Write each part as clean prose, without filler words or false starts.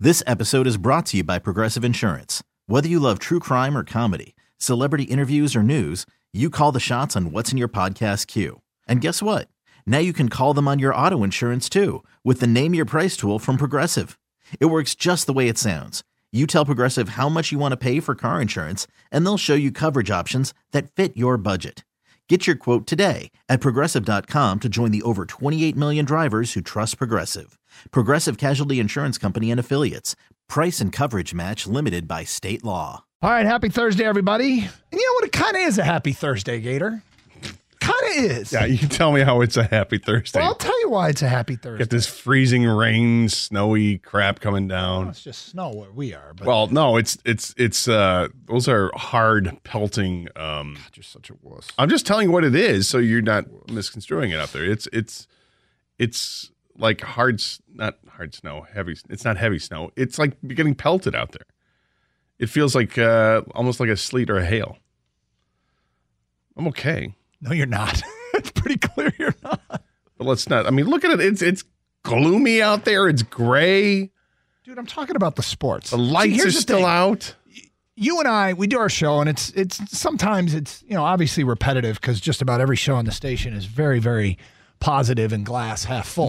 This episode is brought to you by Progressive Insurance. Whether you love true crime or comedy, celebrity interviews or news, you call the shots on what's in your podcast queue. And guess what? Now you can call them on your auto insurance too with the Name Your Price tool from Progressive. It works just the way it sounds. You tell Progressive how much you want to pay for car insurance, and they'll show you coverage options that fit your budget. Get your quote today at Progressive.com to join the over 28 million drivers who trust Progressive. Progressive Casualty Insurance Company and Affiliates. Price and coverage match limited by state law. All right, happy Thursday, everybody. And you know what? It kind of is a happy Thursday, Gator. Kind of is. Yeah, you can tell me how it's a happy Thursday. Well, I'll tell you why it's a happy Thursday. Get this freezing rain, snowy crap coming Well, down. it's just snow where we are. But Well, no, it's those are hard pelting. God, you're such a wuss. I'm just telling you what it is, so you're not misconstruing it out there. It's like not hard snow, heavy. It's not heavy snow. It's like you're getting pelted out there. It feels like almost like a sleet or a hail. I'm okay. No, you're not. It's pretty clear you're not. But let's not. I mean, look at it. It's gloomy out there. It's gray. Dude, I'm talking about the sports. The lights are still out. You and I, we do our show, and it's sometimes it's, obviously repetitive because just about every show on the station is very, very positive and glass half full.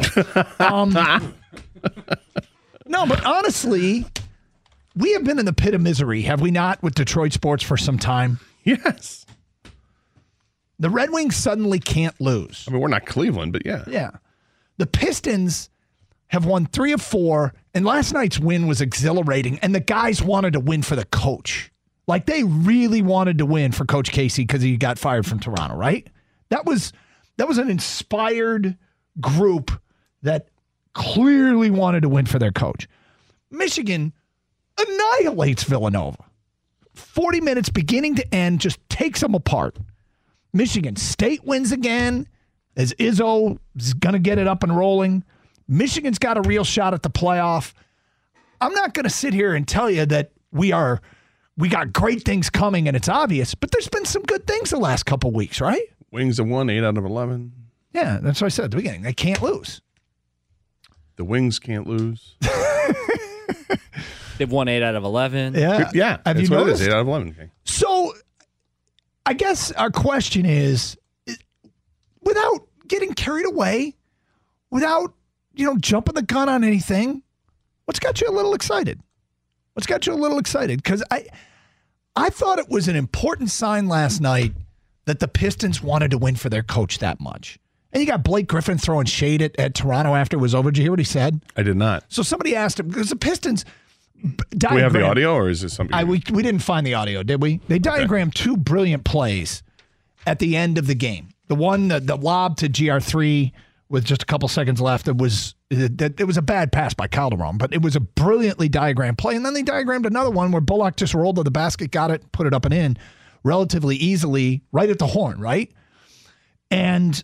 No, but honestly, we have been in the pit of misery, have we not, with Detroit sports for some time? Yes. The Red Wings suddenly can't lose. I mean, we're not Cleveland, but yeah. Yeah. The Pistons have won 3 of 4, and last night's win was exhilarating, and the guys wanted to win for the coach. Like, they really wanted to win for Coach Casey because he got fired from Toronto, right? That was an inspired group that clearly wanted to win for their coach. Michigan annihilates Villanova. 40 minutes beginning to end, just takes them apart. Michigan State wins again as Izzo is going to get it up and rolling. Michigan's got a real shot at the playoff. I'm not going to sit here and tell you that we got great things coming and it's obvious, but there's been some good things the last couple weeks, right? Wings have won 8 out of 11. Yeah, that's what I said at the beginning. They can't lose. The Wings can't lose. They've won 8 out of 11. Yeah. Yeah, Have that's you what noticed? it is, 8 out of 11. Okay. So I guess our question is, without getting carried away, without, jumping the gun on anything, what's got you a little excited? What's got you a little excited? Because I thought it was an important sign last night that the Pistons wanted to win for their coach that much. And you got Blake Griffin throwing shade at Toronto after it was over. Did you hear what he said? I did not. So somebody asked him, because the Pistons Do we have the audio, or is this something? We didn't find the audio, did we? They diagrammed 2 brilliant plays at the end of the game. The one, the lob to GR3 with just a couple seconds left, it was a bad pass by Calderon, but it was a brilliantly diagrammed play. And then they diagrammed another one where Bullock just rolled to the basket, got it, put it up and in relatively easily, right at the horn, right? And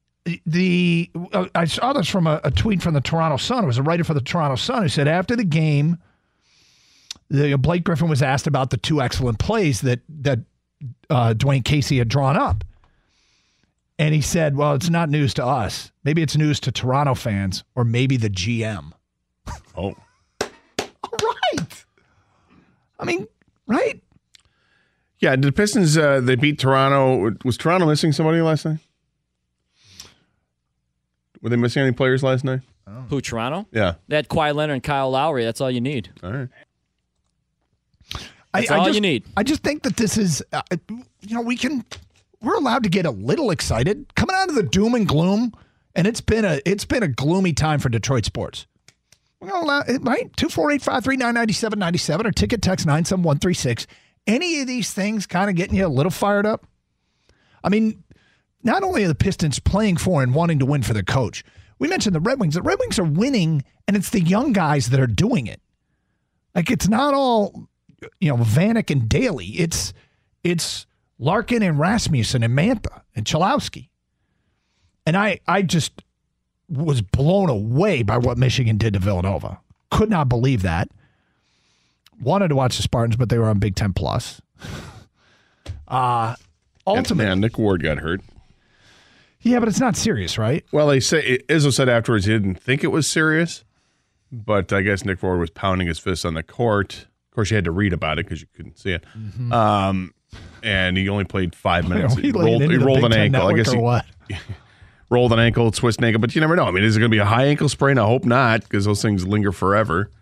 I saw this from a tweet from the Toronto Sun. It was a writer for the Toronto Sun who said after the game, Blake Griffin was asked about the 2 excellent plays that Dwayne Casey had drawn up. And he said, well, it's not news to us. Maybe it's news to Toronto fans or maybe the GM. Oh. All right. I mean, right? Yeah, the Pistons, they beat Toronto. Was Toronto missing somebody last night? Were they missing any players last night? Who, Toronto? Yeah. They had Kawhi Leonard and Kyle Lowry. That's all you need. All right. That's all you need. I just think that this is, we're allowed to get a little excited coming out of the doom and gloom, and it's been a gloomy time for Detroit sports. We're gonna allow it, right? 248-539-9797 or ticket text 97136. Any of these things kind of getting you a little fired up? I mean, not only are the Pistons playing for and wanting to win for their coach, we mentioned the Red Wings. The Red Wings are winning, and it's the young guys that are doing it. Like, it's not all, Vanek and Daly. It's Larkin and Rasmussen and Mantha and Chalowski. And I just was blown away by what Michigan did to Villanova. Could not believe that. Wanted to watch the Spartans, but they were on Big Ten Plus. Ultimately, Nick Ward got hurt. Yeah, but it's not serious, right? Well, Izzo said afterwards he didn't think it was serious. but I guess Nick Ford was pounding his fist on the court. Of course, you had to read about it because you couldn't see it. And he only played 5 minutes. He rolled an ankle. I guess he rolled an ankle, twisted an ankle, but you never know. I mean, is it going to be a high ankle sprain? I hope not, because those things linger forever.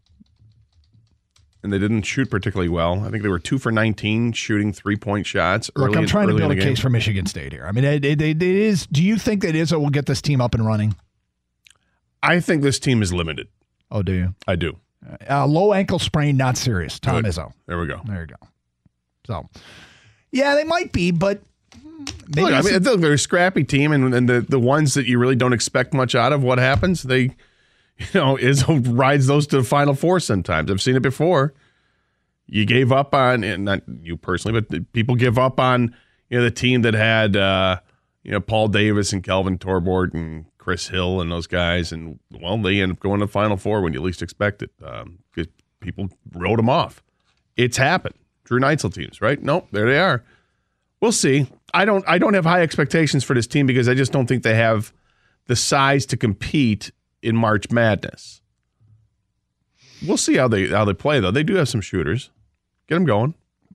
And they didn't shoot particularly well. I think they were 2 for 19 shooting 3-point shots. Look, I'm trying to build a case for Michigan State here. I mean, it is. Do you think that Izzo will get this team up and running? I think this team is limited. Oh, do you? I do. Low ankle sprain, not serious. Tom Izzo. There we go. There you go. So, yeah, they might be, but maybe. Look, I mean, they're a scrappy team, and the ones that you really don't expect much out of, what happens? Izzo rides those to the Final Four sometimes. I've seen it before. You gave up on, and not you personally, but people give up on the team that had Paul Davis and Kelvin Torbort and Chris Hill and those guys, and well, they end up going to the Final Four when you least expect it because people wrote them off. It's happened. Drew Neitzel teams, right? Nope, there they are. We'll see. I don't have high expectations for this team because I just don't think they have the size to compete in March Madness. We'll see how they play, though. They do have some shooters. Get them going.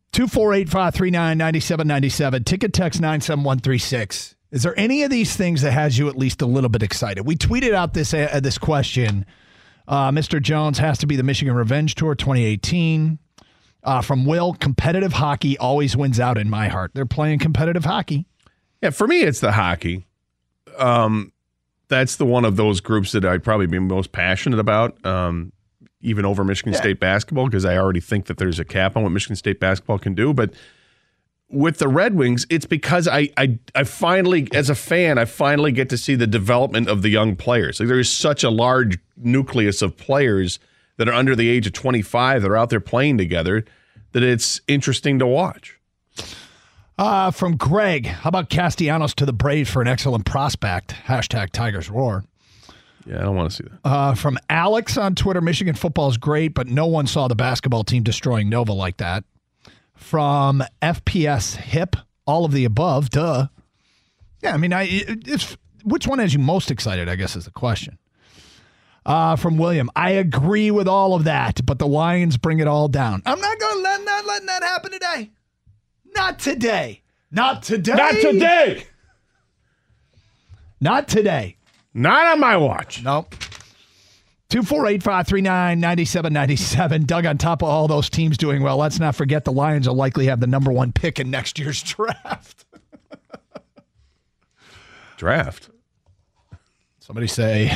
248-539-9797. Ticket text 97136. Is there any of these things that has you at least a little bit excited? We tweeted out this question. Mr. Jones has to be the Michigan Revenge Tour 2018. From Will, competitive hockey always wins out in my heart. They're playing competitive hockey. Yeah, for me, it's the hockey. That's the one of those groups that I'd probably be most passionate about, even over Michigan State basketball, because I already think that there's a cap on what Michigan State basketball can do. But with the Red Wings, it's because I finally, as a fan, I finally get to see the development of the young players. Like, there is such a large nucleus of players that are under the age of 25 that are out there playing together that it's interesting to watch. From Greg, how about Castellanos to the Braves for an excellent prospect? Hashtag Tigers Roar. Yeah, I don't want to see that. From Alex on Twitter, Michigan football is great, but no one saw the basketball team destroying Nova like that. From FPS Hip, all of the above, duh. Yeah, I mean, which one has you most excited, I guess, is the question. From William, I agree with all of that, but the Lions bring it all down. I'm not letting that happen today. Not today. Not today. Not today. Not today. Not on my watch. Nope. 248-539-9797. Doug, on top of all those teams doing well, let's not forget the Lions will likely have the number 1 pick in next year's draft. Draft? Somebody say.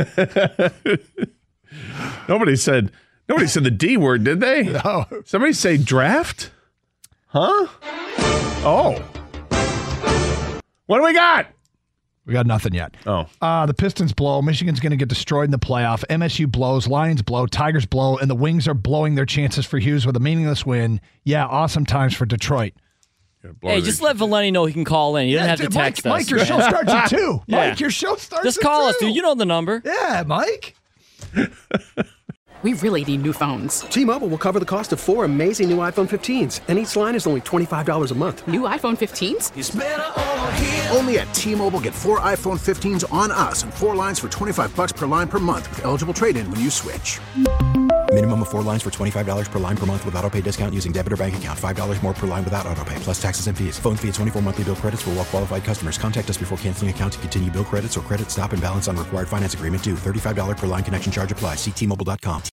Nobody said the D word, did they? No. Somebody say draft? Huh? Oh. What do we got? We got nothing yet. Oh. The Pistons blow. Michigan's going to get destroyed in the playoff. MSU blows. Lions blow. Tigers blow. And the Wings are blowing their chances for Hughes with a meaningless win. Yeah, awesome times for Detroit. Hey, just let Valenti know he can call in. You don't have to text us. Mike, your show starts at 2. Yeah. Mike, your show starts just at 2. Just call us, dude. You know the number. Yeah, Mike. We really need new phones. T-Mobile will cover the cost of 4 amazing new iPhone 15s, and each line is only $25 a month. New iPhone 15s? It's better over here. Only at T-Mobile, get 4 iPhone 15s on us and 4 lines for $25 per line per month with eligible trade-in when you switch. Minimum of 4 lines for $25 per line per month with autopay discount using debit or bank account. $5 more per line without autopay, plus taxes and fees. Phone fee at 24 monthly bill credits for well-qualified customers. Contact us before canceling account to continue bill credits or credit stop and balance on required finance agreement due. $35 per line connection charge applies. See T-Mobile.com.